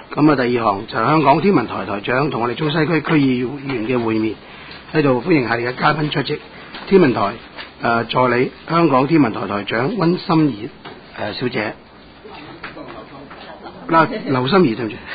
咁啊，第二項就係香港天文台台長同我哋中西區區議員嘅會面，喺度歡迎下你嘅嘉賓出席。天文台助理香港天文台台長温心怡小姐，劉心怡對唔住，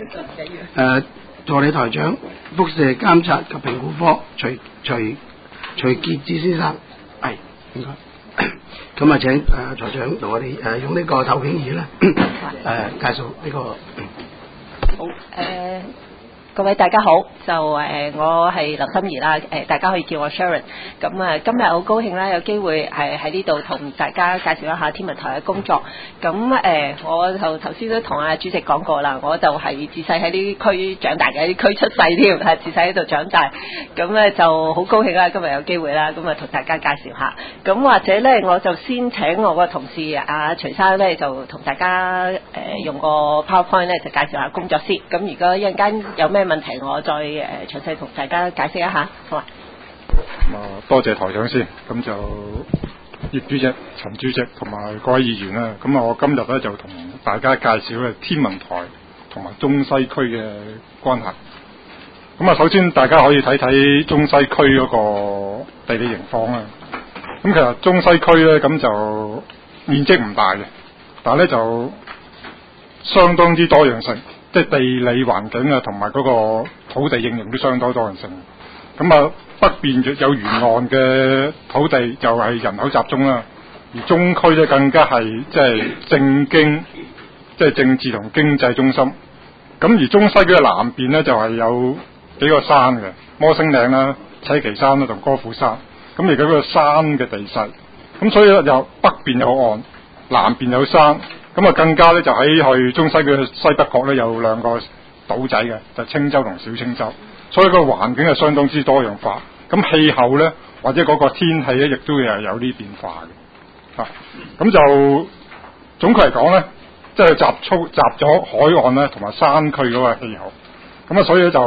助理台長輻射監察及評估科徐傑志先生，係應該。咁啊，請台長同我哋用呢個透景儀咧介紹呢個。 好各位大家好，就我係劉心怡啦，大家可以叫我 Sharon。咁今日好高興啦，有機會係喺呢度同大家介紹一下天文台嘅工作。咁我就頭先都同阿主席講過啦，我就係自細喺呢啲區長大嘅，呢啲區出世添，係自細喺度長大。咁咧就好高興啦，今日有機會啦，咁啊同大家介紹下。咁或者咧，我就先請我個同事阿徐生咧，就同大家用個 PowerPoint 咧，就介紹下工作先。咁如果一陣間有咩問題，我再詳細同大家解釋一下，好啊。 多謝台長先，咁就葉主席、陳主席同埋各位議員啦。咁我今日咧就同大家介紹咧天文台同埋中西區嘅關係。咁首先大家可以睇睇中西區嗰個地理情況啦。咁其實中西區咧咁就面積唔大嘅，但係咧就相當之多樣性。即係地理環境啊，同埋嗰個土地應用都相當多樣性。咁北邊有沿岸嘅土地就係人口集中啦，而中區咧更加係即係政經，即係政治同經濟中心。咁而中西區嘅南邊咧就係有幾個山嘅，摩星嶺啦、扯旗山啦同歌賦山。咁而家個山嘅地勢，咁所以咧就北邊有岸，南邊有山。咁更加咧就喺去中西區嘅西北角咧有兩個島仔嘅，就青洲同小青洲，所以個環境係相當之多樣化。咁氣候咧或者嗰個天氣咧亦都係有啲變化嘅。咁就總括嚟講咧，即係集咗海岸咧同埋山區嗰個氣候。咁所以咧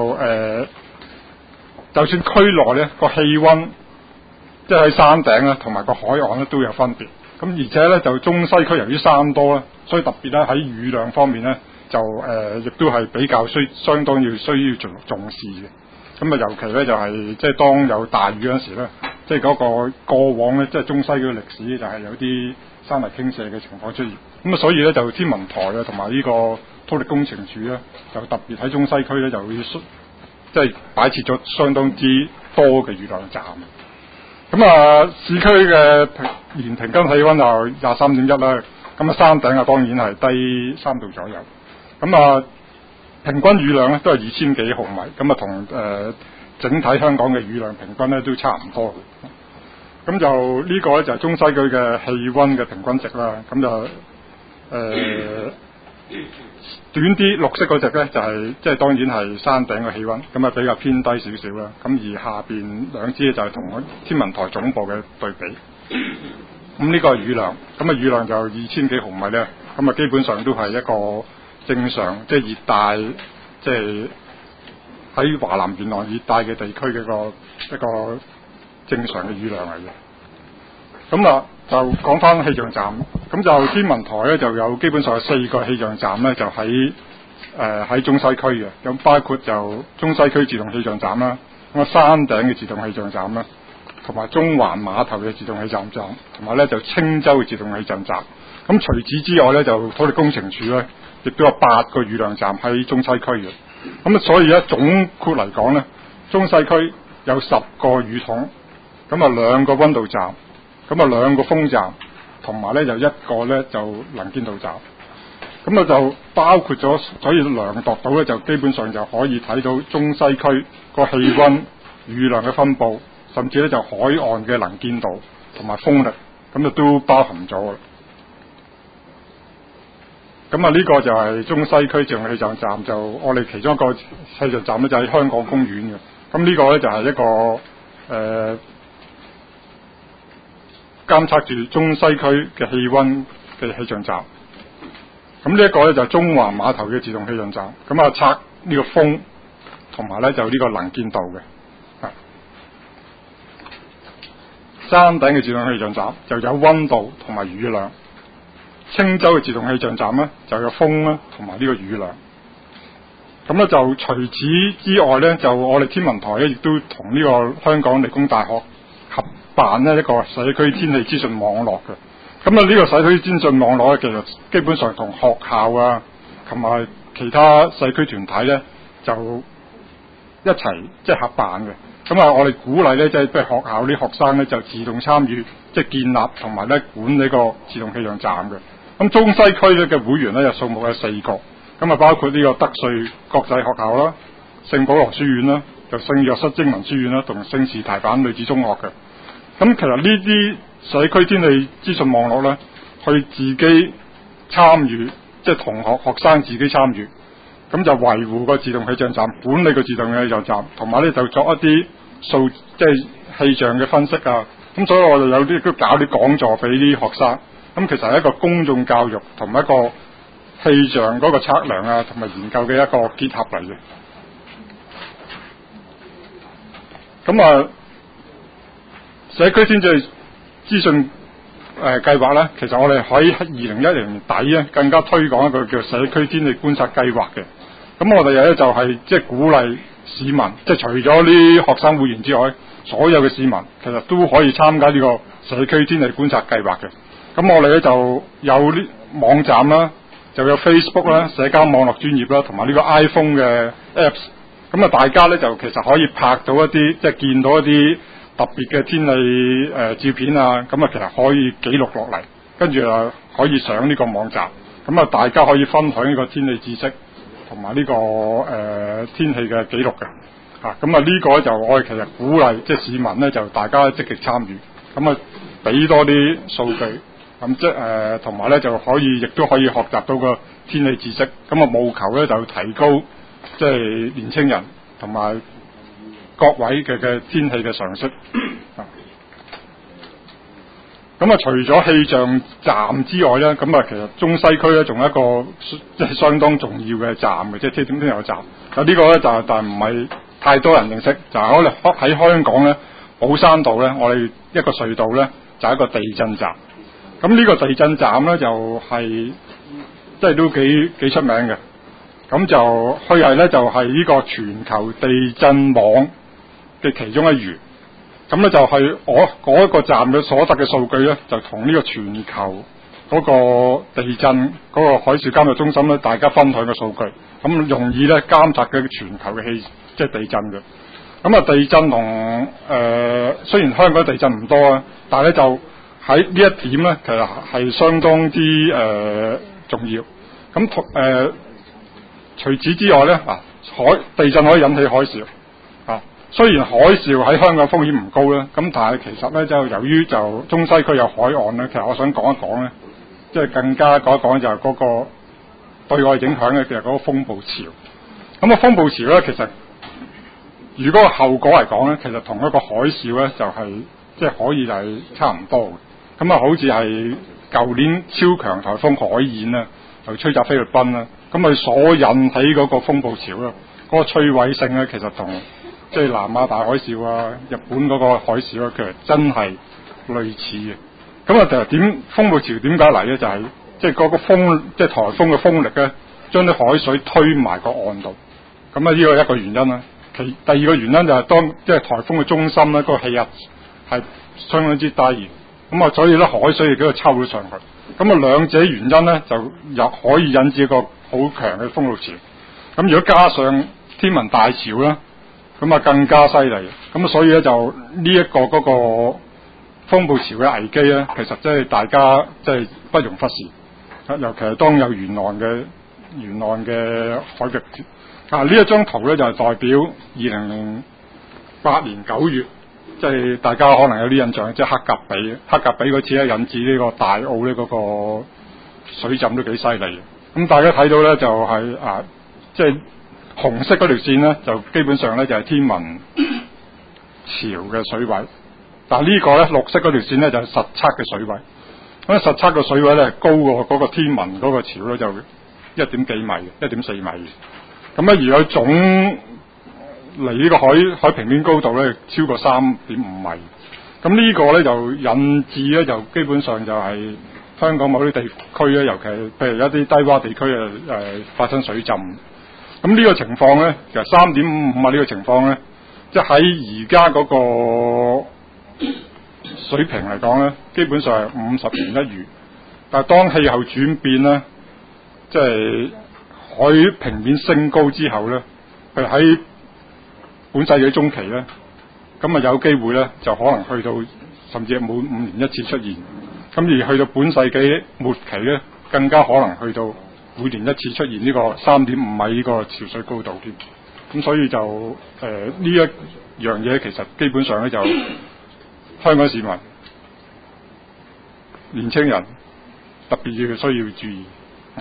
就算區內咧個氣溫，即係喺山頂咧同埋個海岸咧都有分別。咁而且咧就中西區由於山多咧，所以特別咧喺雨量方面咧就亦都係比較相當需要重視嘅。咁尤其咧就係即係當有大雨嗰陣時咧，即係嗰個過往咧即係中西區嘅歷史就係有啲山泥傾瀉嘅情況出現。咁所以咧就天文台啊同埋呢個土力工程處咧就特別喺中西區咧就會即係擺設咗相當之多嘅雨量站。咁市區嘅年平均氣溫就23.1啦，咁山頂當然係低3度左右。咁平均雨量咧都係2000幾毫米，咁同整體香港嘅雨量平均咧都差唔多嘅。咁就呢個咧就係中西區嘅氣溫嘅平均值啦。咁就短啲綠色嗰隻咧就係即係當然係山頂嘅氣溫，咁比較偏低少少啦。咁而下邊兩支就係同天文台總部嘅對比。咁呢個係雨量，咁雨量就2000幾毫米咧，咁基本上都係一個正常即係熱帶，即係喺華南沿岸熱帶嘅地區嘅一個正常嘅雨量嚟嘅。咁就講翻氣象站，咁就天文台咧就有基本上有4個氣象站咧，就喺中西區嘅，咁包括就中西區自動氣象站啦，咁山頂嘅自動氣象站啦，同埋中環碼頭嘅自動氣象站，同埋咧就青洲嘅自動氣象站。咁除此之外咧，就土力工程處咧，亦都有8個雨量站喺中西區嘅。咁所以咧總括嚟講咧，中西區有10個雨筒，咁2個溫度站。咁2個風站，同埋咧就1個咧就能見度站，咁就包括咗，所以量度到咧就基本上就可以睇到中西區個氣溫、雨量嘅分佈，甚至咧就海岸嘅能見度同埋風力，咁就都包含咗啦。咁呢個就係中西區自動氣象站，就我哋其中一個氣象站咧就喺香港公園嘅。咁呢個咧就係一個監測住中西區嘅氣溫嘅氣象站。咁呢一個咧就係中環碼頭嘅自動氣象站，咁測呢個風同埋咧就呢個能見度嘅。山頂嘅自動氣象站就有溫度同埋雨量，青洲嘅自動氣象站咧就有風啦同埋呢個雨量。 咁咧就除此之外咧，就我哋天文台咧亦都同呢個香港理工大學合辦呢一個社區天氣資訊網絡嘅。咁啊呢個社區資訊網絡咧，其實基本上同學校啊同埋其他社區團體咧就一齊即係合辦嘅。咁啊我哋鼓勵咧即係譬如學校啲學生咧就自動參與，即係建立同埋咧管理個自動氣象站嘅。咁中西區咧嘅會員咧有數目有4個。咁啊，包括呢個德萃國際學校啦、聖保羅書院啦、就聖若瑟英文書院啦，同聖士提反女子中學嘅。咁其實呢啲社區天氣資訊網絡咧，去自己參與，即係同學生自己參與，咁就維護個自動氣象站，管理個自動氣象站，同埋咧就作一啲即係氣象嘅分析啊。咁所以我哋有啲都搞啲講座俾啲學生。咁其實係一個公眾教育同埋一個氣象嗰個測量啊，同埋研究嘅一個結合嚟嘅。咁啊，社區天氣資訊計劃咧，其實我哋喺2010年底咧，更加推廣一個叫社區天氣觀察計劃嘅。咁我哋咧就係即係鼓勵市民，即係除咗啲學生會員之外，所有嘅市民其實都可以參加呢個社區天氣觀察計劃嘅。咁我哋咧就有啲網站啦。就有 Facebook 啦、社交網絡專頁啦，同埋呢個 iPhone 嘅 Apps。咁啊，大家咧就其實可以拍到一啲，即係見到一啲特別嘅天氣照片啊。咁啊，其實可以記錄落嚟，跟住啊可以上呢個網站。咁啊，大家可以分享呢個天氣知識同埋呢個天氣嘅記錄嘅。咁啊，呢個就我哋其實鼓勵即係市民咧，就大家積極參與。咁啊，俾多啲數據。咁即係同埋咧就可以，亦都可以學習到個天氣知識。咁啊，務求咧就提高即係年青人同埋各位嘅天氣嘅常識。咁啊，除咗氣象站之外咧，咁啊，其實中西區咧仲有一個即係相當重要嘅站嘅，即係天氣站。咁呢個咧就但係唔係太多人認識，就係我哋喺香港咧寶山道咧，我哋一個隧道咧就係一個地震站。咁呢個地震站咧就係即係都幾出名嘅。咁就佢係咧就係呢個全球地震網嘅其中一員。咁咧就係我嗰個站嘅所得嘅數據咧，就同呢個全球嗰個地震嗰個海嘯監測中心咧，大家分享嘅數據，咁容易咧監察嘅全球嘅即係地震嘅。咁啊，地震同雖然香港地震唔多啊，但係咧就喺呢一點咧，其實係相當之重要。咁除此之外咧，地震可以引起海嘯啊。雖然海嘯喺香港風險唔高咧，咁但係其實咧就由於就中西區有海岸咧，其實我想講一講咧，即係更加講一講就係嗰個對外影響咧，其實嗰個風暴潮。咁啊，風暴潮咧，其實如果個後果嚟講咧，其實同一個海嘯咧就係即係可以係差唔多嘅。咁啊，好似係舊年超強颱風海燕啦，就吹襲菲律賓啦，咁佢所引起嗰個風暴潮啦，嗰個摧毀性咧，其實同即係南亞大海嘯啊、日本嗰個海嘯啊，其實真係類似嘅。咁啊，就點風暴潮點解嚟咧？就係即係嗰個風，即係颱風嘅風力咧，將啲海水推埋個岸度。咁啊，呢個一個原因啦。第二個原因就係當即係颱風嘅中心咧，嗰個氣壓係相當之低，咁啊，所以咧海水亦都抽咗上去。咁啊，兩者原因咧就又可以引致一個好強嘅風暴潮。咁如果加上天文大潮咧，咁啊更加犀利。咁啊，所以咧就呢一個嗰個風暴潮嘅危機咧，其實即係大家即係不容忽視。尤其係當有沿岸嘅海域。呢一張圖咧就係代表2008年9月，即係大家可能有啲印象，即係黑格比嗰次咧引致呢個大澳呢嗰個水浸都幾犀利。咁大家睇到咧就係即係紅色嗰條線咧就基本上咧就係天文潮嘅水位，但係呢個咧綠色嗰條線咧就係實測嘅水位。咁實測嘅水位咧高過嗰個天文嗰個潮咧就1點幾米，1.4米。咁咧，而佢總離呢個海平面高度咧超過3.5米。咁呢個咧就引致咧就基本上就係香港某啲地區咧，尤其係譬如一啲低洼地區發生水浸。 咁呢個情況咧，其實3.55啊呢個情況咧，即係喺而家嗰個水平嚟講咧，基本上係50年一遇。但係當氣候轉變咧，即係海平面升高之後咧，譬如喺本世紀中期咧，咁啊有機會咧就可能去到甚至係每5年一次出現。咁而去到本世紀末期咧，更加可能去到每年一次出現呢個3.5米呢個潮水高度添。咁所以就呢一樣嘢其實基本上咧就香港市民、年青人特別要需要注意。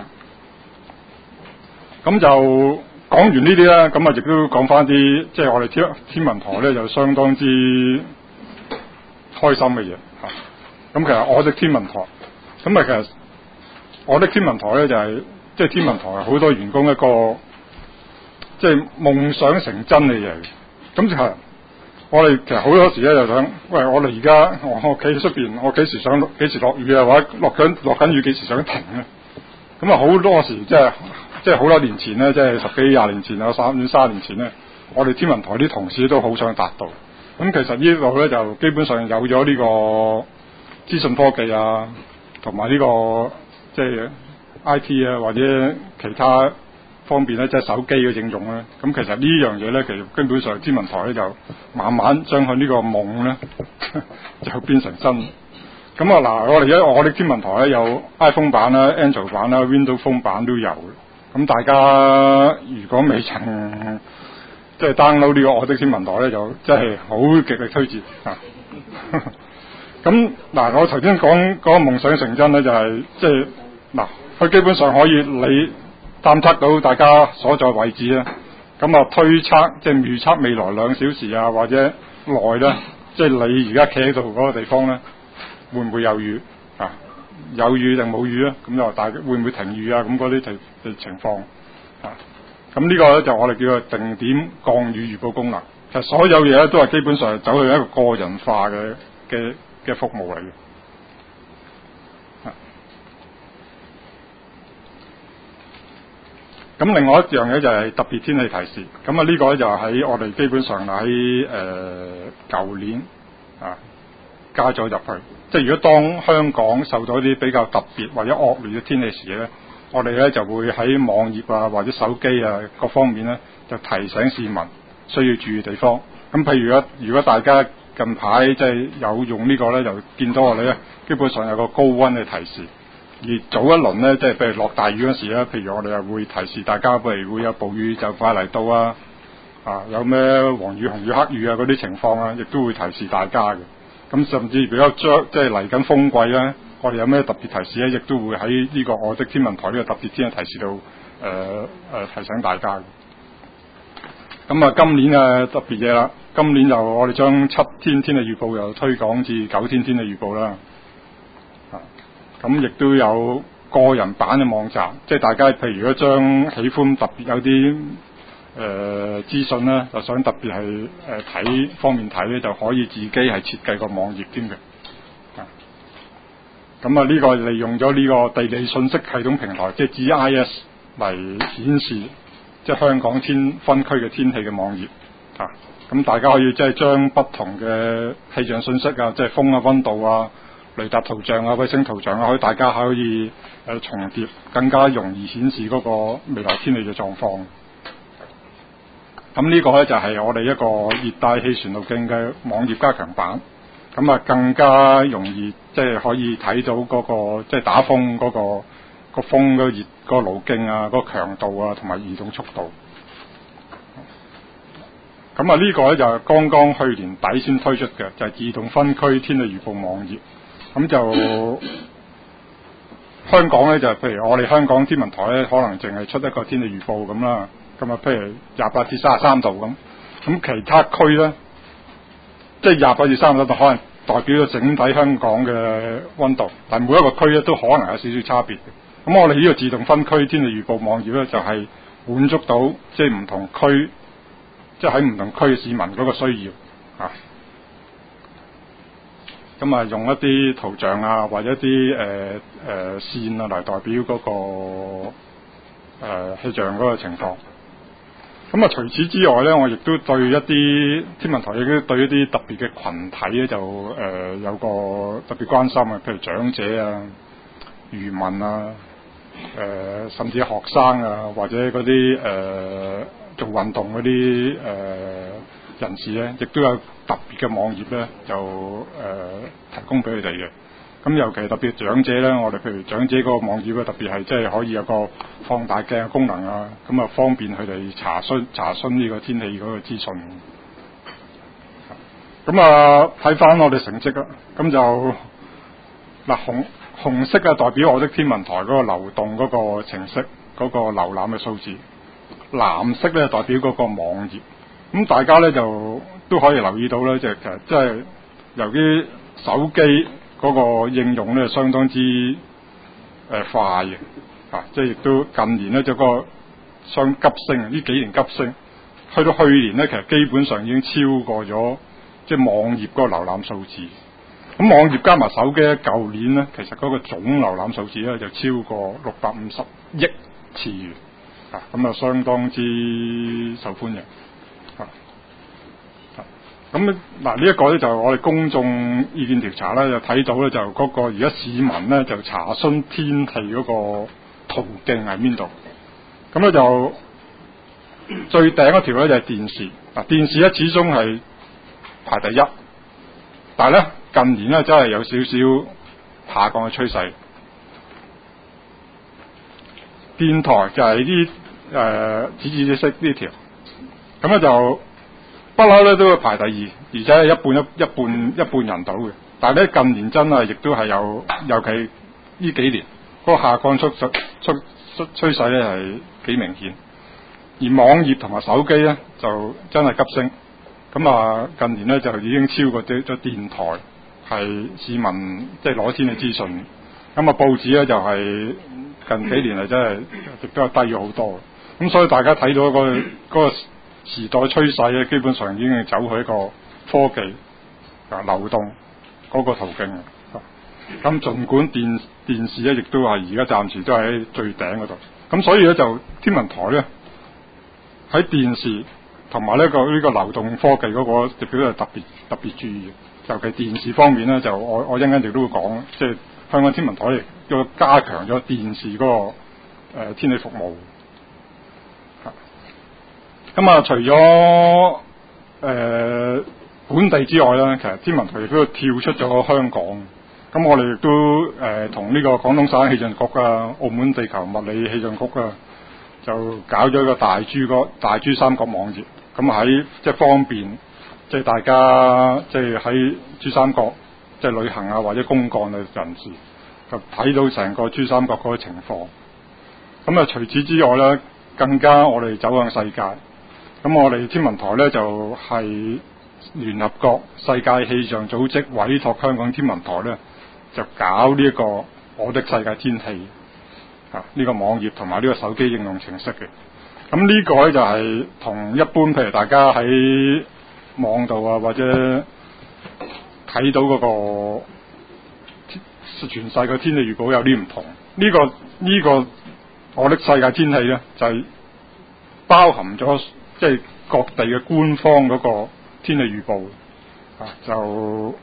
咁就講完呢啲啦，咁啊亦都講翻啲即係我哋天文台咧就相當之開心嘅嘢嚇。咁其實我哋天文台，咁啊其實我哋天文台咧就係即係天文台好多員工一個即係夢想成真嘅嘢。咁就係我哋其實好多時咧就想，喂，我哋而家我企喺出邊，我幾時落雨啊，或者落緊雨幾時想停咧？咁啊好多時即係好多年前咧，即係10幾20年前啊，30年前咧，我哋天文台啲同事都好想達到。咁其實呢度咧就基本上有咗呢個資訊科技啊，同埋呢個即係 IT 啊，或者其他方面咧，即係手機嘅應用咧。咁其實呢樣嘢咧，其實根本上天文台咧就慢慢將佢呢個夢咧就變成真。咁啊嗱，我哋天文台咧有 iPhone 版啦、Android 版啦、Windows Phone 版都有嘅。咁大家如果未曾即係 download 呢個我的天文台咧，就真係好極力推薦啊！咁嗱，我頭先講嗰個夢想成真咧，就係即係嗱，佢基本上可以你探測到大家所在位置咧，咁啊推測即係預測未來2小時啊，或者內咧，即係你而家企喺度嗰個地方咧，會唔會有雨啊？有雨定冇雨啊？咁就大會唔會停雨啊？咁嗰啲情況啊，咁呢個咧就我哋叫做定點降雨預報功能。其實所有嘢咧都係基本上係走向一個個人化嘅服務嚟嘅。咁另外一樣嘢就係特別天氣提示。咁啊呢個咧就喺我哋基本上喺舊年啊加咗入去。即係如果當香港受到一啲比較特別或者惡劣嘅天氣時咧，我哋咧就會喺網頁啊或者手機啊各方面咧就提醒市民需要注意地方。咁譬如果大家近排即係有用呢個咧，就見到我哋咧基本上有個高溫嘅提示。而早一輪咧，即係譬如落大雨嗰時咧，譬如我哋又會提示大家，譬如會有暴雨就快嚟到啊，有咩黃雨、紅雨、黑雨啊嗰啲情況啊，亦都會提示大家嘅。咁甚至如果即係嚟緊風季咧，我哋有咩特別提示咧，亦都會喺呢個我的天文台呢個特別天氣提示度提醒大家嘅。咁啊，今年嘅特別嘢啦，今年就我哋將7天天氣預報又推廣至9天天氣預報啦。咁亦都有個人版嘅網站，即係大家譬如如果將喜歡特別有啲資訊咧，就想特別係睇方面睇咧，就可以自己係設計個網頁添嘅。咁啊，呢個利用咗呢個地理信息系統平台，即係 GIS 嚟顯示即係香港分區嘅天氣嘅網頁。咁大家可以即係將不同嘅氣象信息啊，即係風啊、溫度啊、雷達圖像啊、衛星圖像啊，大家可以重疊，更加容易顯示嗰個未來天氣嘅狀況。咁呢個咧就係我哋一個熱帶氣旋路徑嘅網頁加強版，咁啊更加容易即係可以睇到嗰個即係打風嗰個風嘅熱個路徑啊、個強度啊同埋移動速度。咁啊呢個咧就係剛剛去年底先推出嘅，就係自動分區天氣預報網頁。咁就香港咧就譬如我哋香港天文台咧，可能淨係出一個天氣預報咁啦。咁啊，譬如28至33度咁。咁其他區咧，即係28至33度，可能代表咗整體香港嘅溫度，但係每一個區咧都可能有少少差別嘅。咁我哋呢個自動分區天氣預報網頁咧，就係滿足到即係唔同區，即係喺唔同區嘅市民嗰個需要啊。咁啊，用一啲圖像啊，或者一啲線啊嚟代表嗰個氣象嗰個情況。 咁啊，除此之外咧，我亦都對一啲天文台亦都對一啲特別嘅群體咧，就有個特別關心啊，譬如長者啊、漁民啊、甚至學生啊，或者嗰啲做運動嗰啲人士咧，亦都有特別嘅網頁咧，就提供俾佢哋嘅。咁尤其特別長者咧，我哋譬如長者嗰個網頁咧，特別係即係可以有個放大鏡嘅功能啊，咁啊方便佢哋查詢呢個天氣嗰個資訊。咁啊睇翻我哋成績啦，咁就嗱紅色啊代表我的天文台嗰個流動嗰個程式嗰個瀏覽嘅數字，藍色咧代表嗰個網頁。咁大家咧就都可以留意到咧，就其實即係由於手機嗰個應用咧相當之快嘅，即係亦都近年咧就個相急升，呢幾年急升，去到去年咧其實基本上已經超過咗即係網頁嗰個瀏覽數字。咁網頁加埋手機咧，舊年咧其實嗰個總瀏覽數字咧就超過650億次元，咁啊相當之受歡迎。咁嗱呢一個咧就我哋公眾意見調查咧就睇到咧就嗰個而家市民咧就查詢天氣嗰個途徑喺邊度。咁咧就最頂嗰條咧就係電視。電視咧始終係排第一，但係咧近年咧真係有少少下降嘅趨勢。電台就係啲紫紫色呢條，咁咧就不嬲咧都會排第二，而且係一半人到嘅。但係咧近年真係亦都係有，尤其呢幾年嗰個下降趨勢咧係幾明顯。而網頁同埋手機咧就真係急升。咁啊近年咧就已經超過咗電台係市民即係攞天氣資訊。咁啊報紙咧就係近幾年嚟真係亦都係低咗好多。咁所以大家睇到嗰個時代趨勢咧，基本上已經走去一個科技流動嗰個途徑。咁儘管電視咧，亦都係而家暫時都係喺最頂嗰度。咁所以咧就天文台咧喺電視同埋呢個流動科技嗰個亦都係特別注意嘅。尤其電視方面咧，就我一陣間亦都會講，即係香港天文台亦都加強咗電視嗰個天氣服務。咁啊，除咗本地之外咧，其實天文台亦都跳出咗香港。咁我哋亦都同呢個廣東省氣象局啊、澳門地球物理氣象局啊，就搞咗一個大珠三角網頁。咁喺即係方便，即係大家即係喺珠三角即係旅行啊或者公幹嘅人士，就睇到成個珠三角嗰個情況。咁啊，除此之外咧，更加我哋走向世界。咁我哋天文台咧就係聯合國世界氣象組織委託香港天文台咧，就搞呢一個我的世界天氣呢個網頁同埋呢個手機應用程式嘅。咁呢個咧就係同一般譬如大家喺網度啊或者睇到嗰個全世界天氣預報有啲唔同。呢個我的世界天氣咧就係包含咗即係各地嘅官方嗰個天氣預報就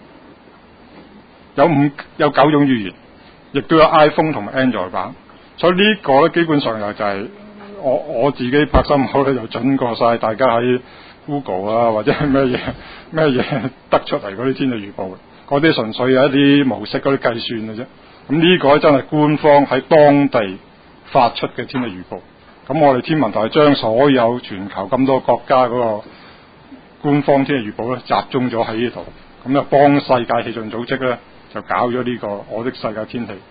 有9種語言，亦都有 iPhone 同埋 Android 版。所以呢個咧基本上就係我自己拍心口咧就準過晒大家喺 Google 啊或者係咩嘢得出嚟嗰啲天氣預報，嗰啲純粹係一啲模式嗰啲計算嘅啫。咁呢個真係官方喺當地發出嘅天氣預報。咁我哋天文台將所有全球咁多國家嗰個官方天氣預報咧集中咗喺呢度，咁就幫世界氣象組織咧就搞咗呢個我的世界天氣。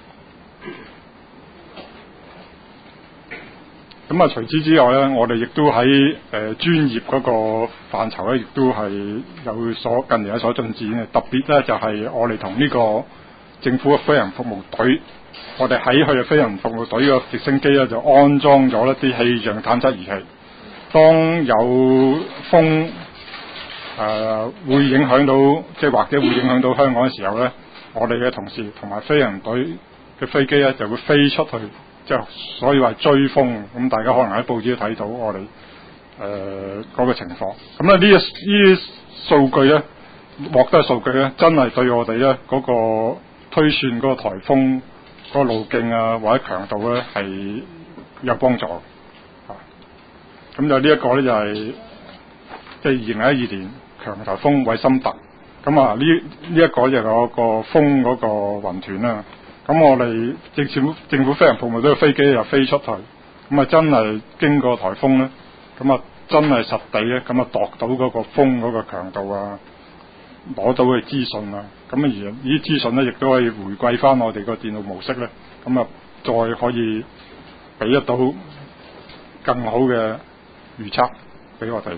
咁啊，除此之外咧，我哋亦都喺專業嗰個範疇咧，亦都係近年有所進展嘅。特別咧就係我哋同呢個政府嘅飛行服務隊，我哋喺佢哋飛行服務隊嘅直升機咧就安裝咗一啲氣象探測儀器。當有風會影響到，即係或者會影響到香港嘅時候咧，我哋嘅同事同埋飛行隊嘅飛機咧就會飛出去即係所以話追風，咁大家可能喺報紙都睇到我哋嗰個情況。咁咧呢啲數據咧，獲得嘅數據咧，真係對我哋咧嗰個推算嗰個颱風嗰個路徑啊或者強度咧係有幫助。咁就呢一個咧就係即係2012年強颱風韋森特。咁啊呢一個就有個風嗰個雲團啦。咁我哋政府飛行服務隊嘅飛機又飛出去，咁啊真係經過颱風咧，咁啊真係實地咧，咁啊度到嗰個風嗰個強度啊，攞到嘅資訊啊，咁而呢啲資訊咧亦都可以回歸翻我哋個電腦模式咧，咁啊再可以俾得到更好嘅預測俾我哋。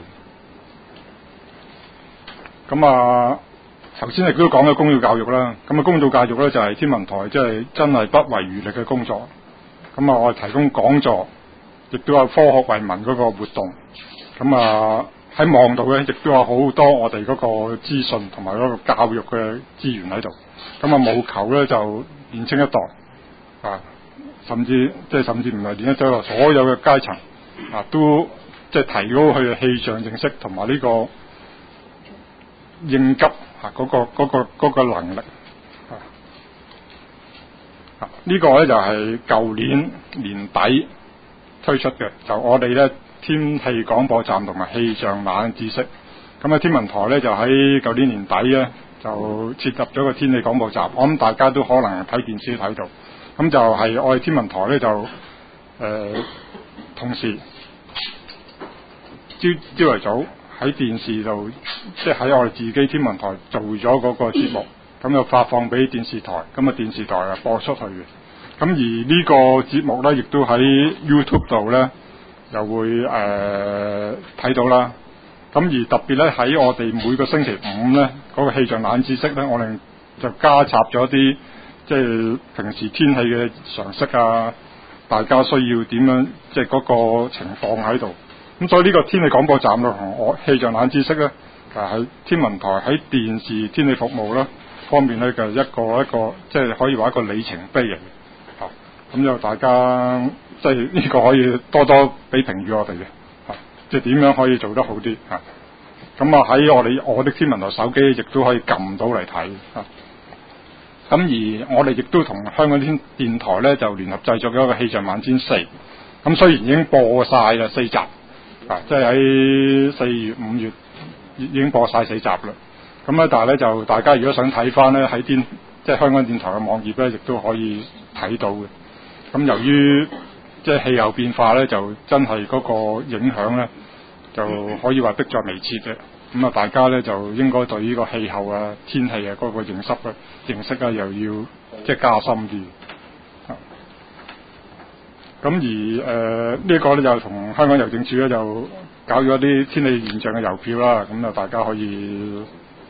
咁啊頭先亦都講咗公眾教育啦，咁啊公眾教育咧就係天文台即係真係不遺餘力嘅工作。咁啊我哋提供講座，亦都有科學為民嗰個活動。咁啊喺網度咧，亦都有好多我哋嗰個資訊同埋嗰個教育嘅資源喺度。咁啊務求咧就年青一代啊，甚至唔係年青一代，所有嘅階層啊都即係提高佢嘅氣象認識同埋呢個應急嗰個能力呢個咧就係舊年年底推出嘅，就我哋咧天氣廣播站同埋氣象冷知識。咁啊天文台咧就喺舊年年底咧就設立咗個天氣廣播站，我諗大家都可能睇電視睇到。咁就係我哋天文台咧就同時朝頭早喺電視度，即係喺我哋自己天文台做咗嗰個節目，咁就發放俾電視台，咁啊電視台啊播出去嘅。咁而呢個節目咧，亦都喺 YouTube 度咧又會睇到啦。咁而特別咧喺我哋每個星期五咧嗰個氣象冷知識咧，我哋就加插咗啲即係平時天氣嘅常識啊，大家需要點樣即係嗰個情況喺度。咁所以呢個天氣廣播站咯同我氣象冷知識咧，喺天文台喺電視天氣服務啦方面咧嘅一個即係可以話一個里程碑嚟嘅。咁就大家即係呢個可以多多俾評語我哋嘅，即係點樣可以做得好啲嚇。咁啊喺我的天文台手機亦都可以撳到嚟睇嚇。咁而我哋亦都同香港天電台咧就聯合製作咗一個氣象晚間4。咁雖然已經播晒啦4集，即係喺4月5月已經播晒4集啦。咁咧但係咧就大家如果想睇翻咧喺即係香港電台嘅網頁咧，亦都可以睇到嘅。咁由於即係氣候變化咧，就真係嗰個影響咧，就可以話迫在眉睫嘅。咁啊，大家咧就應該對呢個氣候啊、天氣啊嗰個認識啊，又要即係加深啲。咁而呢個咧就同香港郵政署咧就搞咗啲天氣現象嘅郵票啦。咁啊，大家可以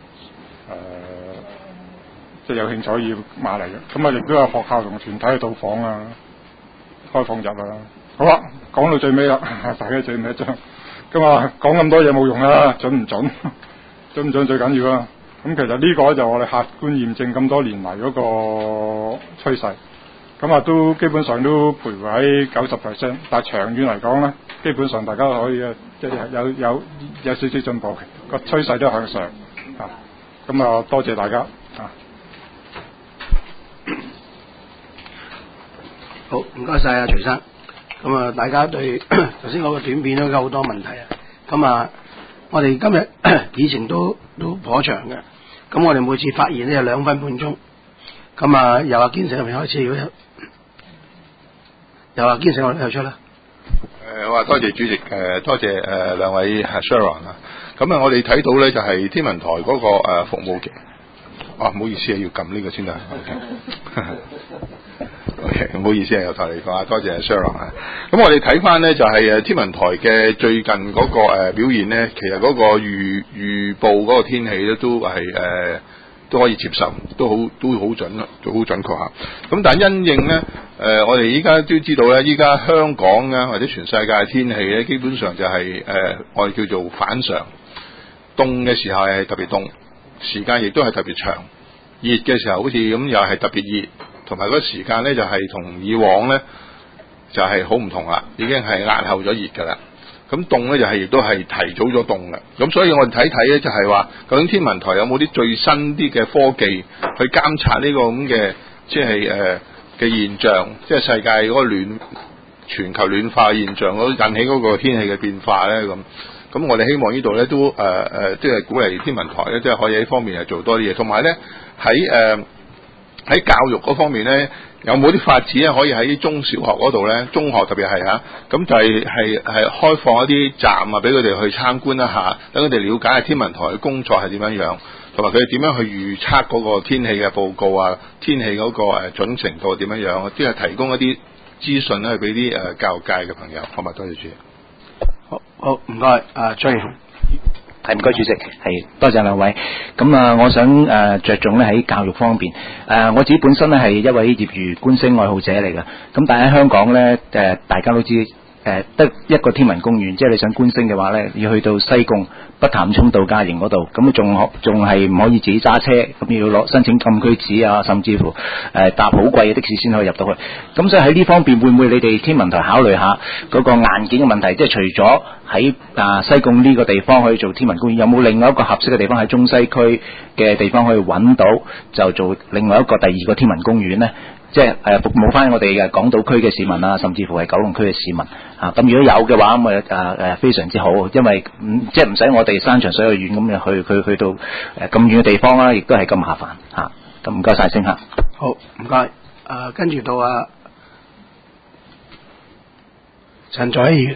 即係有興趣可以買嚟嘅。咁啊，亦都有學校同團體去到訪啊。開放日啦，好啦，講到最尾啦，大家最尾一張。咁啊，講咁多嘢冇用啦，準唔準？準唔準最緊要啦。咁其實呢個就我哋客觀驗證咁多年嚟嗰個趨勢，咁啊都基本上都徘徊喺90%，但係長遠嚟講咧，基本上大家可以即係有少少進步嘅，個趨勢都向上啊。咁啊，多謝大家啊。 好，唔該晒啊，徐生。咁啊，大家對頭先嗰個短片都有好多問題啊。咁啊，我哋今日議程都頗長嘅。咁我哋每次發言咧有2分半鐘。咁啊，由阿堅成入面開始，由阿堅成我哋出啦。 我話多謝主席，多謝兩位 Sharon 啊。咁啊，我哋睇到咧就係天文台嗰個服務嘅。唔好意思啊，要撳呢個先得。OK， 唔好意思啊，由頭嚟講啊，多謝 Sharon 啊。咁我哋睇翻咧就係天文台嘅最近嗰個表現咧，其實嗰個預報嗰個天氣咧都係都可以接受，都好準啦，都好準確嚇。咁但係因應咧我哋依家都知道咧，依家香港啊或者全世界嘅天氣咧，基本上就係我哋叫做反常，凍嘅時候係特別凍，時間亦都係特別長，熱嘅時候好似咁又係特別熱。同埋嗰個時間咧就係同以往咧就係好唔同啦，已經係壓後咗熱㗎啦。咁凍咧就係亦都係提早咗凍嘅。咁所以我哋睇睇咧就係話，究竟天文台有冇啲最新啲嘅科技去監察呢個咁嘅即係嘅現象，即係世界嗰個全球暖化現象引起嗰個天氣嘅變化咧咁。咁我哋希望呢度咧都即係鼓勵天文台咧，即係可以喺呢方面係做多啲嘢，同埋咧喺教育嗰方面咧，有冇啲發展咧可以喺中小學嗰度咧，中學特別係咁就係開放一啲站啊，俾佢哋去參觀一下，等佢哋了解下天文台嘅工作係點樣樣，同埋佢哋點樣去預測嗰個天氣嘅報告啊，天氣嗰個準程度點樣樣，即係提供一啲資訊咧，俾啲教育界嘅朋友。好嘛，多謝主席。 好唔該，張宇雄。 係唔該主席，係多謝兩位。咁我想着重咧喺教育方面。我自己本身咧係一位業餘觀星愛好者嚟嘅。咁但係喺香港咧，大家都知得一個天文公園，即係你想觀星嘅話咧，要去到西貢北潭涌度假營嗰度，咁仲係唔可以自己揸車，咁要申請禁區紙啊，甚至乎搭好貴嘅的士先可以入到去。咁所以喺呢方面會唔會你哋天文台考慮下嗰個硬件嘅問題？即係除咗喺西貢呢個地方可以做天文公園，有冇另外一個合適嘅地方喺中西區嘅地方可以揾到，就做另外一個第二個天文公園呢？即係服務翻我哋嘅港島區嘅市民啊，甚至乎係九龍區嘅市民啊。咁如果有嘅話，咁非常之好，因為即係唔使我哋山長水遠咁去到咁遠嘅地方啦，亦都係咁麻煩嚇。咁唔該晒先嚇。 好，唔該。跟住到陳佐洱議員。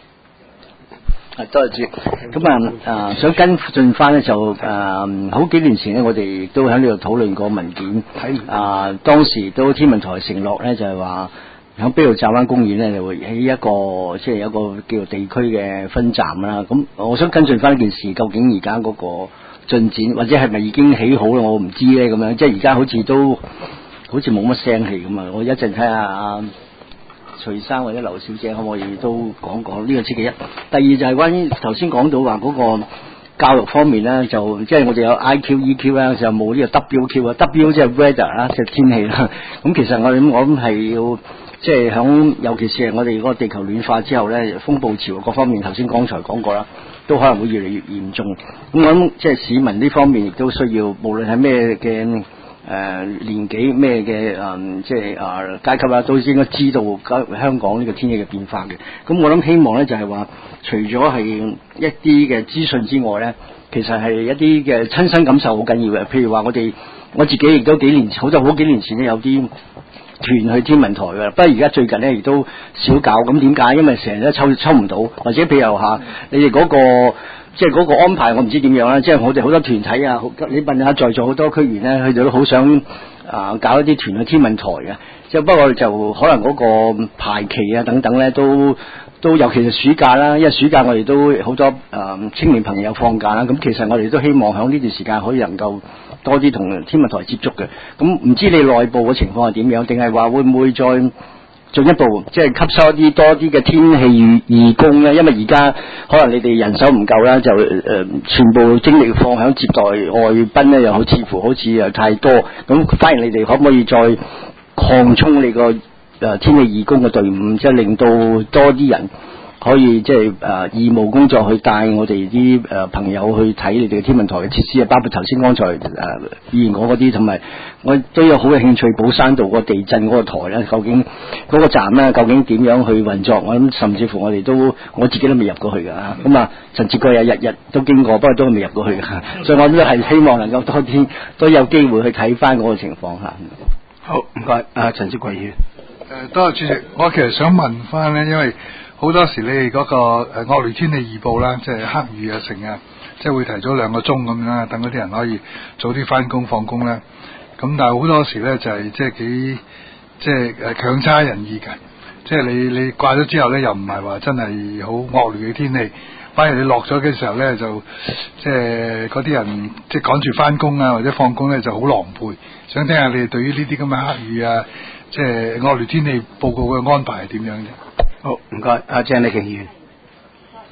多謝主。咁想跟進翻咧就好幾年前咧，我哋都喺呢度討論過文件。當時都天文台承諾咧，就係話喺卑路乍灣公園咧就會起一個即係有一個叫做地區嘅分站啦。咁我想跟進翻呢件事，究竟而家嗰個進展或者係咪已經起好啦？我唔知咧咁樣。即係而家好似冇乜聲氣咁啊！我一陣睇下徐生或者劉小姐可唔可以都講講呢個星期一。第二就係關於頭先講到話嗰個教育方面咧，就即係我哋有 IQ、EQ 啦，就冇呢個 WQ 啊。W 即係 weather 啦，即係天氣啦。咁其實我諗係要即係響，尤其是係我哋嗰個地球暖化之後咧，風暴潮各方面，頭先剛才講過啦，都可能會越嚟越嚴重。咁我諗即係市民呢方面亦都需要，無論係咩嘅年紀咩嘅即係階級啦，都應該知道香港呢個天氣嘅變化嘅。咁我諗希望咧就係話，除咗係一啲嘅資訊之外咧，其實係一啲嘅親身感受好緊要嘅。譬如話我自己亦都好幾年前咧有啲團去天文台嘅，不過而家最近咧亦都少搞。咁點解？因為成日都抽唔到，或者譬如你哋嗰個即係嗰個安排，我唔知點樣啦。即係我哋好多團體啊，你問下在座好多區員咧，佢哋都好想搞一啲團去天文台嘅。即係不過就可能嗰個排期啊等等咧，都尤其是暑假啦，因為暑假我哋都好多青年朋友放假啦。咁其實我哋都希望喺呢段時間可以能夠多啲同天文台接觸嘅。咁唔知你內部嘅情況係點樣，定係話會唔會再進一步即係吸收多啲嘅天氣義工咧？因為而家可能你哋人手唔夠啦，就全部精力放喺接待外賓咧，又似乎好似太多。咁反而你哋可唔可以再擴充你個天氣義工嘅隊伍，即係令到多啲人可以即係義務工作去帶我哋啲朋友去睇你哋嘅天文台嘅設施啊，包括頭先剛才議員講嗰啲，同埋我都有好嘅興趣寶山道個地震嗰個台咧，究竟嗰個站咧究竟點樣去運作？我諗甚至乎我自己都未入過去㗎。咁陳志國日日都經過，不過都未入過去㗎。所以我都係希望能夠多啲都有機會去睇翻嗰個情況嚇。 好，唔該，陳志國議員。 多謝主席，我其實想問翻咧，因為好多時你哋嗰個惡劣天氣預報啦，即係黑雨啊成啊，即係會提早2個鐘咁啦，等嗰啲人可以早啲翻工放工啦。咁但係好多時咧就係即係幾即係強差人意嘅，即係你掛咗之後咧又唔係話真係好惡劣嘅天氣，反而你落咗嘅時候咧就即係嗰啲人即係趕住翻工啊或者放工咧就好狼狽。想聽下你哋對於呢啲咁嘅黑雨啊，即係惡劣天氣報告嘅安排係點樣啫？ 好，唔該，鄭麗瓊議員。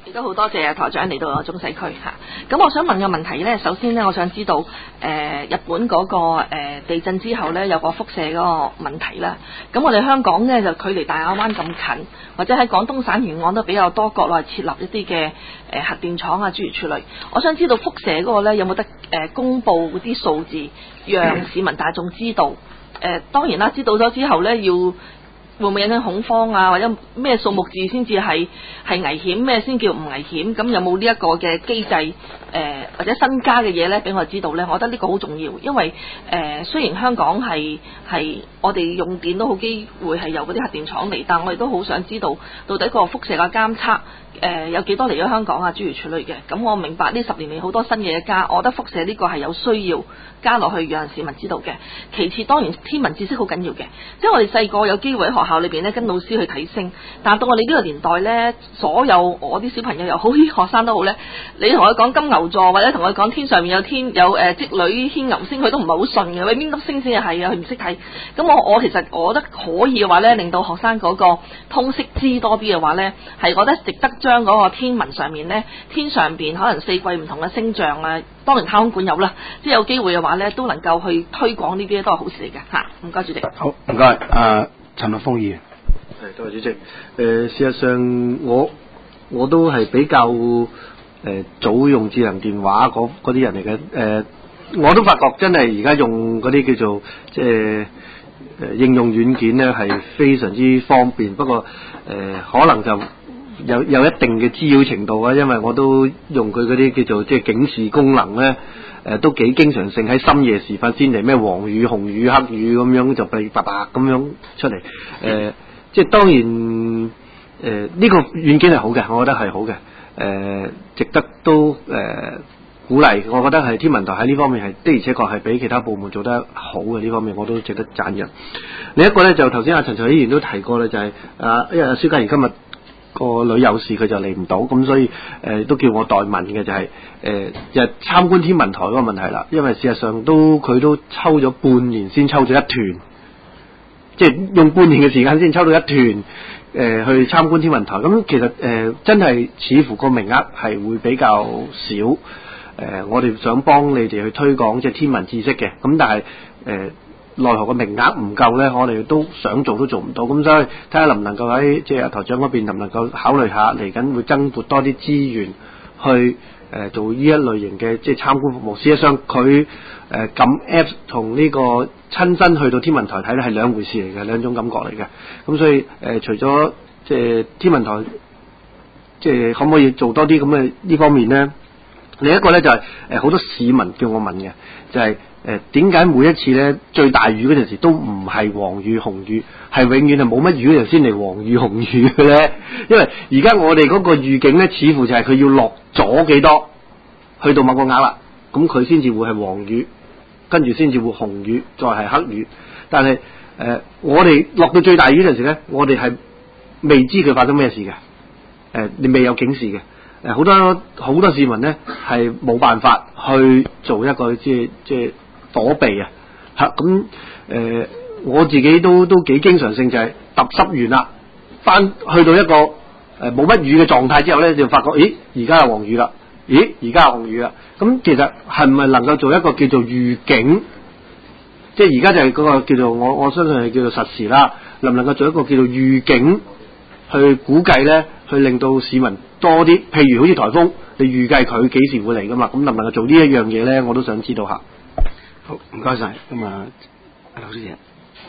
亦都好多謝台長嚟到我中西區嚇。咁我想問個問題呢，首先呢，我想知道日本嗰個地震之後呢，有個輻射嗰個問題啦。咁我哋香港呢，就距離大亞灣咁近，或者喺廣東省沿岸都比較多國內設立一啲嘅核電廠啊諸如此類。我想知道輻射嗰個呢，有冇得公佈嗰啲數字，讓市民大眾知道？當然啦，知道咗之後呢，會唔會引起恐慌啊？或者咩數目字先至係危險，咩先叫唔危險？咁有冇呢一個嘅機制或者新加嘅嘢呢？俾我哋知道呢？我覺得呢個好重要，因為雖然香港係我哋用電都好機會係由嗰啲核電廠嚟，但我哋都好想知道到底個輻射嘅監測有幾多嚟咗香港啊諸如此類嘅。咁我明白呢10年嚟好多新嘢加，我覺得輻射呢個係有需要加落去讓市民知道嘅。其次當然天文知識好緊要嘅，即係我哋細個有機會喺學校裏邊咧跟老師去睇星，但到我哋呢個年代呢，所有我啲小朋友又好，啲學生都好呢，你同佢講金牛座或者同佢講天上面有織女牽牛星，佢都唔係好信嘅，喂邊粒星先係啊？佢唔識睇。咁我其實我覺得可以嘅話呢，令到學生嗰個通識知多啲嘅話呢，係覺得值得將嗰個天文上面呢，天上邊可能4季唔同嘅星象啊，當然太空館有啦，即係有機會嘅話呢，都能夠去推廣呢啲都係好事嚟嘅嚇。唔該主席。 好，唔該。陳立峰議員。 係，多謝主席。事實上我都係比較早用智能電話嗰啲人嚟嘅。我都發覺真係而家用嗰啲叫做即係應用軟件咧係非常之方便，不過可能就有一定嘅滋擾程度啊，因為我都用佢嗰啲叫做即係警示功能咧。都幾經常性喺深夜時分先嚟咩黃雨、紅雨、黑雨咁樣就被白咁樣出嚟。即係當然呢個軟件係好嘅，我覺得係好嘅。值得都鼓勵。我覺得係天文台喺呢方面係的而且確係比其他部門做得好嘅，呢方面我都值得讚揚。另一個咧就頭先阿陳議員都提過咧，就係因為蕭嘉怡今日個女有事佢就嚟唔到，咁所以都叫我代問嘅就係就參觀天文台嗰個問題啦。因為事實上佢都抽咗半年先抽咗一團，即係用半年嘅時間先抽到一團去參觀天文台。咁其實真係似乎個名額係會比較少。我哋想幫你哋去推廣即係天文知識嘅，咁但係奈何個名額唔夠呢，我哋都想做都做唔到，咁所以睇下能唔能夠喺即係台長嗰邊能唔能夠考慮下嚟緊會增撥多啲資源去做呢一類型嘅即係參觀服務。事實上佢撳 Apps 同呢個親身去到天文台睇咧係兩回事嚟嘅，兩種感覺嚟嘅。咁所以除咗即係天文台即係可唔可以做多啲咁嘅呢方面呢？另一個呢就係好多市民叫我問嘅就係點解每一次呢最大雨嗰陣時都唔係黃雨紅雨，係永遠係冇乜雨嗰陣先嚟黃雨紅雨嘅呢？因為而家我哋嗰個預警呢，似乎就係佢要落咗幾多去到某個額啦，咁佢先至會係黃雨，跟住先至會紅雨，再係黑雨。但係我哋落到最大雨嗰陣時呢，我哋係未知佢發生咩事嘅，你未有警示嘅。好多市民呢係冇辦法去做一個即係躲避啊嚇。咁我自己都幾經常性就係揼濕完啦，翻去到一個冇乜雨嘅狀態之後呢，就發覺咦而家係黃雨啦，咦而家係紅雨啦。咁其實係咪能夠做一個叫做預警？即係而家就係嗰個叫做我相信係叫做實時啦，能唔能夠做一個叫做預警去估計呢？去令到市民多啲，譬如好似颱風，你預計佢幾時會嚟噶嘛？咁能唔能夠做呢一樣嘢咧？我都想知道下。 好，唔該晒。咁啊，劉小姐。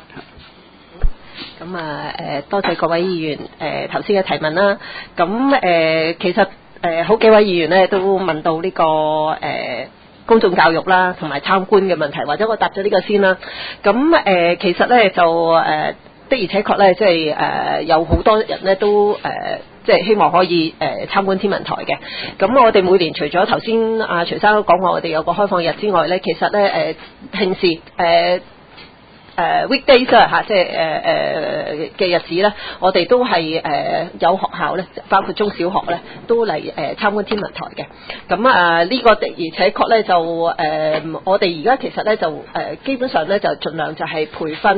咁多謝各位議員頭先嘅提問啦。咁其實好幾位議員咧都問到呢個公眾教育啦，同埋參觀嘅問題，或者我答咗呢個先啦。咁其實咧就的而且確咧，即係有好多人咧都即係希望可以參觀天文台嘅。咁我哋每年除咗頭先阿徐生都講過我哋有個開放日之外咧，其實咧平時weekdays 嚇，即係嘅日子咧，我哋都係有學校咧，包括中小學咧，都嚟參觀天文台嘅。咁呢個的而且確咧就我哋而家其實咧就基本上咧就盡量就係培訓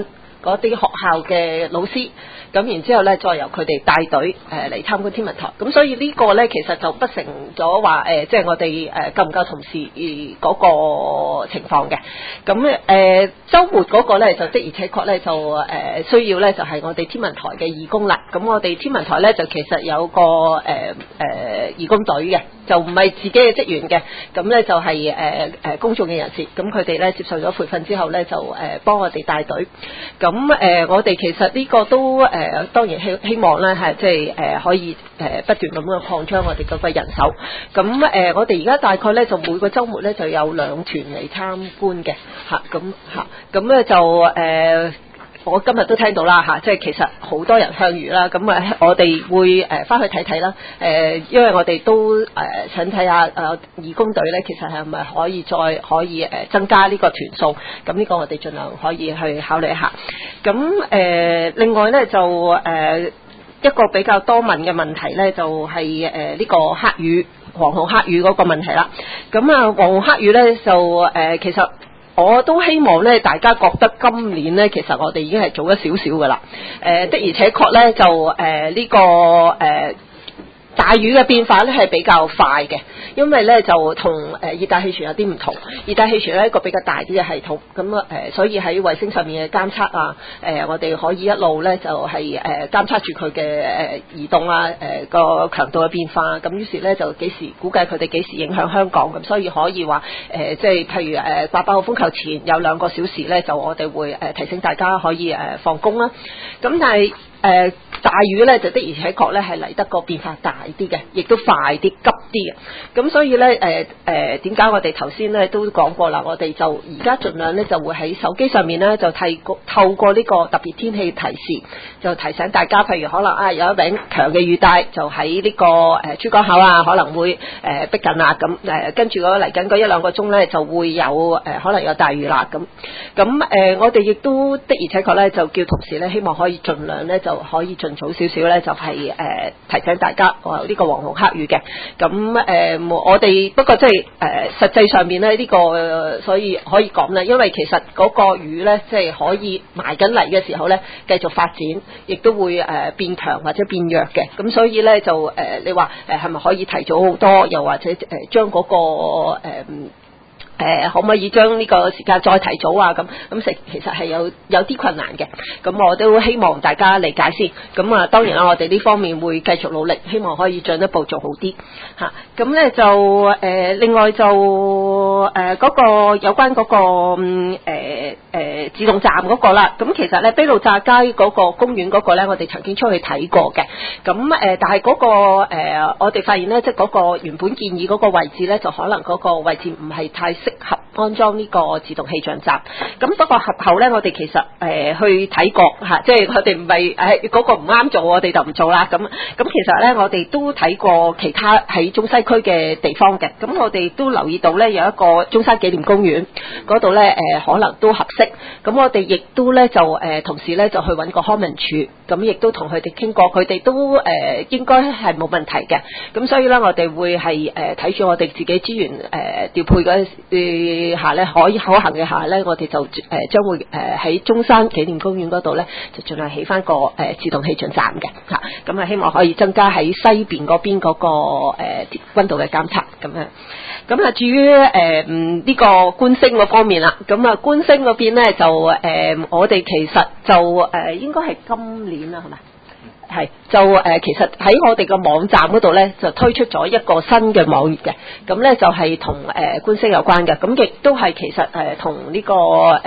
嗰啲學校嘅老師，咁然之後咧再由佢哋帶隊嚟參觀天文台。咁所以呢個咧其實就不成咗話即係我哋夠唔夠同事嗰個情況嘅。咁週末嗰個咧就的而且確咧就需要咧就係我哋天文台嘅義工啦。咁我哋天文台咧就其實有個義工隊嘅，就唔係自己嘅職員嘅。咁咧就係公眾嘅人士，咁佢哋咧接受咗培訓之後咧就幫我哋帶隊。咁我哋其實呢個都當然希望咧係即係可以不斷咁樣擴張我哋嗰個人手。咁我哋而家大概咧就每個週末咧就有2團嚟參觀嘅咁咧就我今日都聽到啦即係其實好多人向魚啦，咁我哋會翻去睇睇啦。因為我哋都想睇下義工隊咧，其實係咪可以再增加呢個團數？咁呢個我哋盡量可以去考慮一下。咁另外咧就一個比較多問嘅問題咧，就係呢個黑魚黃紅黑魚嗰個問題啦。咁黃紅黑魚咧就其實我都希望咧，大家覺得今年咧，其實我哋已經係做咗少少㗎啦。的而且確咧，就呢個大雨嘅變化咧係比較快嘅，因為咧就同熱帶氣旋有啲唔同。熱帶氣旋咧一個比較大啲嘅系統，咁所以喺衛星上面嘅監測啊，我哋可以一路咧就係監測住佢嘅移動啊，個強度嘅變化。咁於是咧就估計佢哋幾時影響香港，咁所以可以話即係譬如8號風球前有2個小時咧，就我哋會提醒大家可以放工啦。咁但係大雨咧就的而且確咧係嚟得個變化大啲嘅，亦都快啲、急啲嘅。咁所以咧點解我哋頭先咧都講過啦？我哋就而家盡量咧就會喺手機上面咧就透過呢個特別天氣提示，就提醒大家，譬如可能有一頂強嘅雨帶就喺呢個珠江口啊，可能會逼近啦。咁跟住嚟緊嗰1-2個鐘咧就會有可能有大雨啦。咁我哋亦都的而且確咧就叫同事咧，希望可以盡量咧就可以盡早少少咧，就係提醒大家呢個黃紅黑雨嘅。咁我哋不過即係實際上面咧呢個所以可以講咧，因為其實嗰個雨咧即係可以埋緊嚟嘅時候咧繼續發展，亦都會變強或者變弱嘅。咁所以咧就你話係咪可以提早好多，又或者將嗰個可唔可以將呢個時間再提早啊？咁其實係有啲困難嘅。咁我都希望大家理解先。咁當然啦，我哋呢方面會繼續努力，希望可以進一步做好啲嚇。咁咧就另外就嗰個有關嗰個自動站嗰個啦。咁其實咧卑路乍街嗰個公園嗰個咧，我哋曾經出去睇過嘅。咁但係嗰個我哋發現咧，即係嗰個原本建議嗰個位置咧，就可能嗰個位置唔係太適合安裝呢個自動氣象站。咁不過合後咧，我哋其實去睇過即係我哋唔係嗰個唔啱做，我哋就唔做啦。咁其實咧，我哋都睇過其他喺中西區嘅地方嘅。咁我哋都留意到咧，有一個中山紀念公園嗰度咧，可能都合適。咁我哋亦都咧就同時咧就去揾個康文署，咁亦都同佢哋傾過，佢哋都應該係冇問題嘅。咁所以咧，我哋會係睇住我哋自己資源調配嗰下咧，可以可行嘅下咧，我哋就將會喺中山紀念公園嗰度咧，就盡量起翻個自動氣象站嘅嚇。咁希望可以增加喺西邊嗰邊嗰個溫度嘅監測咁樣。咁至於呢個觀星嗰方面啦，咁觀星嗰邊咧就我哋其實就應該係今年啦，係咪？係就其實喺我哋個網站嗰度咧，就推出咗一個新嘅網頁嘅，咁咧就係同觀星有關嘅，咁亦都係其實同呢個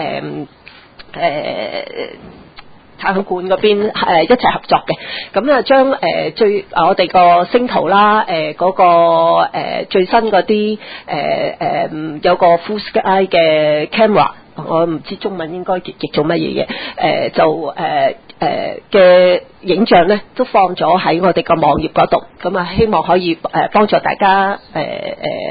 太空館嗰邊一齊合作嘅，咁將我哋個星圖啦，嗰個最新嗰啲有個 full sky 嘅 camera， 我唔知中文應該譯做乜嘢嘢，就嘅影像咧都放咗喺我哋個網頁嗰度，咁希望可以幫助大家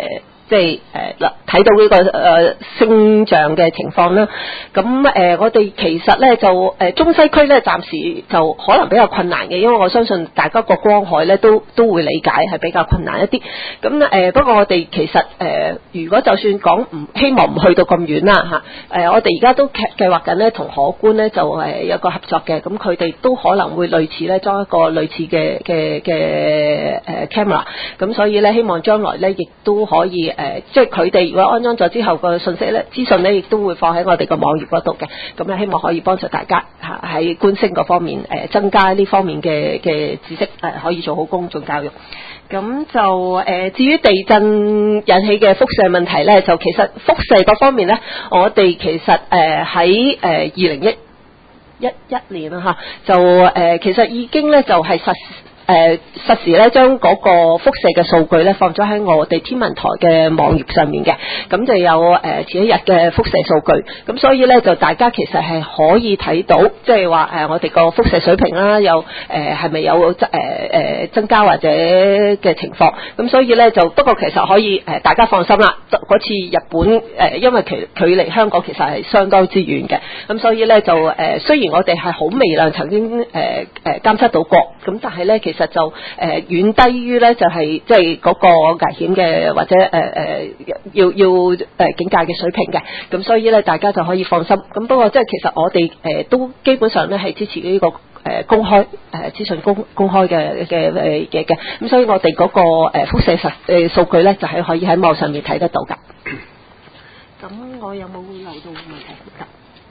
即係睇到呢個升漲嘅情況啦。咁我哋其實咧就中西區咧暫時就可能比較困難嘅，因為我相信大家個光海咧都會理解係比較困難一啲。咁不過我哋其實如果就算講希望唔去到咁遠啦嚇，我哋而家都計劃緊咧同可觀咧就有個合作嘅，咁佢哋都可能會類似咧裝一個類似嘅camera， 咁所以咧希望將來咧亦都可以即係佢哋如果安裝咗之後個信息咧資訊咧亦都會放喺我哋個網頁嗰度嘅，咁咧希望可以幫助大家喺觀星嗰方面增加呢方面嘅知識，可以做好公眾教育。咁就至於地震引起嘅輻射問題咧，就其實輻射嗰方面咧，我哋其實喺2011年啦嚇，就其實已經咧就係實時咧將嗰個輻射嘅數據咧放咗喺我哋天文台嘅網頁上面嘅，咁就有前一日嘅輻射數據，咁所以咧就大家其實係可以睇到，即係話我哋個輻射水平啦，有係咪有增加或者嘅情況，咁所以咧就不過其實可以大家放心啦，嗰次日本因為距離香港其實係相當之遠嘅，咁所以咧就雖然我哋係好微量曾經監測到過，咁但係咧其實就遠低於咧就係即係嗰個危險嘅或者要警戒嘅水平嘅，咁所以咧大家就可以放心。咁不過即係其實我哋都基本上咧係支持呢個公開資訊公開嘅嘢嘅，咁所以我哋嗰個輻射數據咧就係可以喺網上面睇得到㗎。咁我有冇留到問題㗎？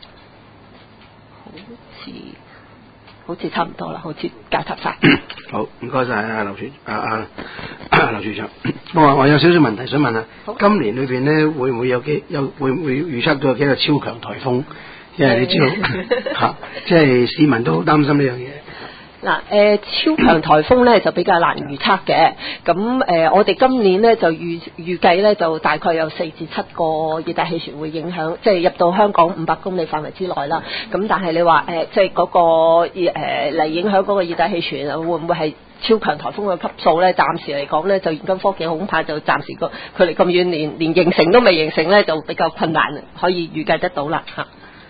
好似差唔多啦，好似解答晒。 好，唔該晒啊，劉處長。我有少少問題想問下，今年裏邊咧會唔會會唔會預測到有幾個超強颱風？因為你知道嚇，即係市民都好擔心呢樣嘢。 嗱，超強颱風咧就比較難預測嘅，咁我哋今年咧就預計咧就大概有4至7個熱帶氣旋會影響，即係入到香港500公里範圍之內啦。咁但係你話即係嗰個嚟影響嗰個熱帶氣旋會唔會係超強颱風嘅級數咧？暫時嚟講咧，就現今科技恐怕就暫時個距離咁遠，連形成都未形成咧，就比較困難可以預計得到啦嚇。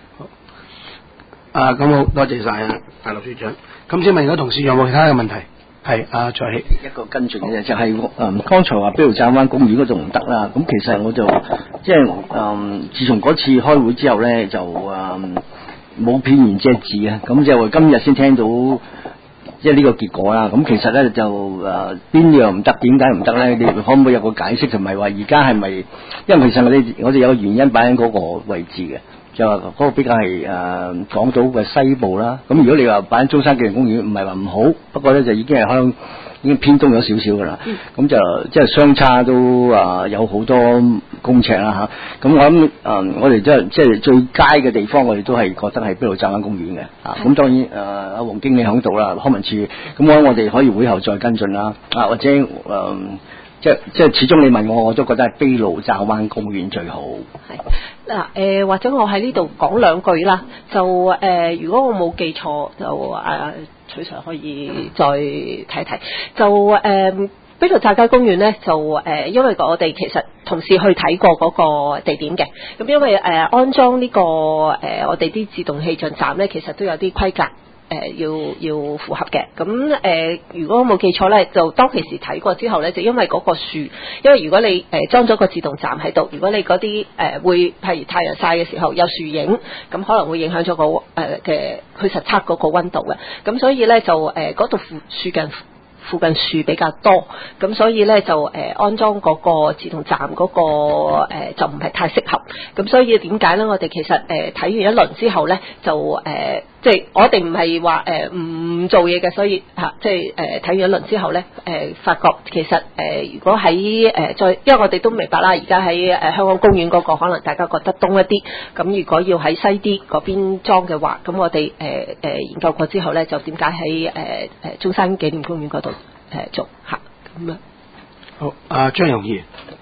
咁好多謝晒啊，劉處長。咁請問而家同事有冇其他嘅問題？係蔡希一個跟進嘅就係剛才話卑路乍灣公園嗰度唔得啦。咁其實我就即係自從嗰次開會之後咧，就冇片言隻字啊。咁就今日先聽到即係呢個結果啦。咁其實咧就邊樣唔得，點解唔得咧？你可唔可以有個解釋？同埋話而家係咪？因為其實我哋有個原因擺喺嗰個位置嘅。就話嗰個比較係港島嘅西部啦，咁如果你話擺喺中山紀念公園，唔係話唔好，不過咧就已經係已經偏東咗少少噶啦，咁就即係相差都有好多公尺啦嚇，咁我諗我哋即係最佳嘅地方，我哋都係覺得係卑路乍灣公園嘅，咁當然阿黃經理響度啦，康文署，咁我哋可以會後再跟進啦，或者即係始終你問我都覺得係卑路乍灣公園最好。 嗱，或者我喺呢度講兩句啦，就如果我冇記錯，就取 Sir 可以再睇睇，就卑路乍灣公園咧，就因為我哋其實同事去睇過嗰個地點嘅，咁因為安裝呢個我哋啲自動氣象站咧，其實都有啲規格。要符合嘅，咁如果我冇記錯咧，就當其時睇過之後咧，就因為嗰個樹，因為如果你裝咗個自動站喺度，如果你嗰啲會譬如太陽曬嘅時候有樹影，咁可能會影響咗個嘅去實測嗰個溫度嘅，咁所以咧就嗰度附近樹比較多，咁所以咧就安裝嗰個自動站嗰個就唔係太適合，咁所以點解咧？我哋其實睇完一輪之後咧，就即係我哋唔係話唔做嘢嘅，所以即係睇完一輪之後咧，發覺其實如果喺再，因為我哋都明白啦，而家喺香港公園嗰個可能大家覺得東一啲，咁如果要喺西啲嗰邊裝嘅話，咁我哋研究過之後咧，就點解喺中山紀念公園嗰度做嚇咁樣？ 好，張容議員。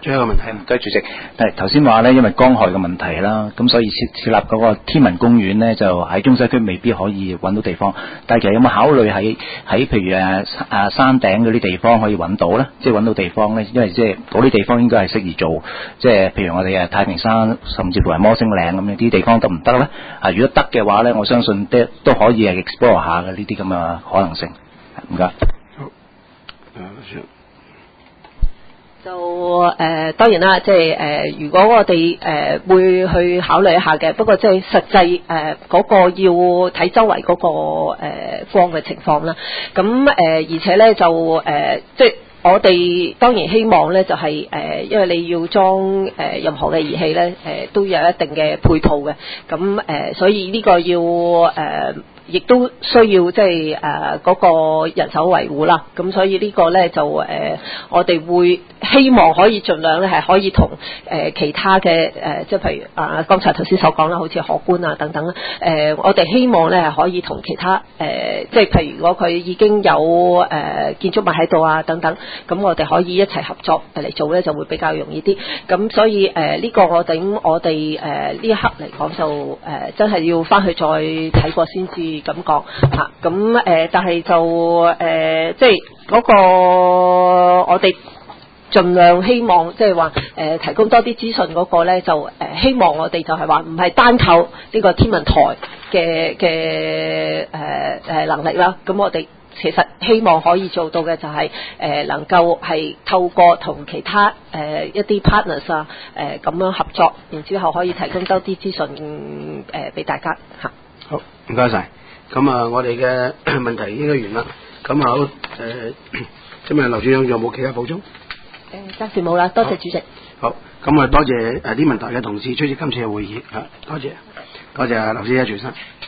最後一個問題。 唔該主席，頭先話咧，因為江害嘅問題啦，咁所以設立嗰個天文公園咧，就喺中西區未必可以揾到地方。但係其實有冇考慮喺譬如山頂嗰啲地方可以揾到咧？即係揾到地方咧，因為即係嗰啲地方應該係適宜做，即係譬如我哋太平山，甚至乎係摩星嶺咁樣啲地方得唔得咧？如果得嘅話咧，我相信都可以係 explore 下嘅呢啲咁嘅可能性。唔該。好， 就當然啦，即係如果我哋會去考慮一下嘅，不過即係實際嗰個要睇周圍嗰個光嘅情況啦。咁而且咧就即係我哋當然希望咧就係因為你要裝任何嘅儀器咧都有一定嘅配套嘅，咁所以呢個要亦都需要即係嗰個人手維護啦，咁所以呢個咧就我哋會希望可以盡量咧係可以同其他嘅即係譬如剛才頭先所講啦，好似荷官啊等等啦，我哋希望咧係可以同其他即係譬如如果佢已經有建築物喺度啊等等，咁我哋可以一齊合作嚟做咧就會比較容易啲。咁所以呢個我哋呢一刻嚟講就真係要翻去再睇過先至咁講嚇，咁但係就即係嗰個我哋盡量希望即係話提供多啲資訊嗰個咧，就希望我哋就係話唔係單靠呢個天文台嘅能力啦，咁我哋其實希望可以做到嘅就係能夠係透過同其他一啲 partners 啊咁樣合作，然之後可以提供多啲資訊俾大家嚇。 好，唔該晒。咁我哋嘅問題應該完啦。咁好今日劉處長有冇其他補充？ 暫時冇啦，多謝主席。 好，咁多謝天文台嘅同事出席今次嘅會議嚇，多謝劉小姐、徐生。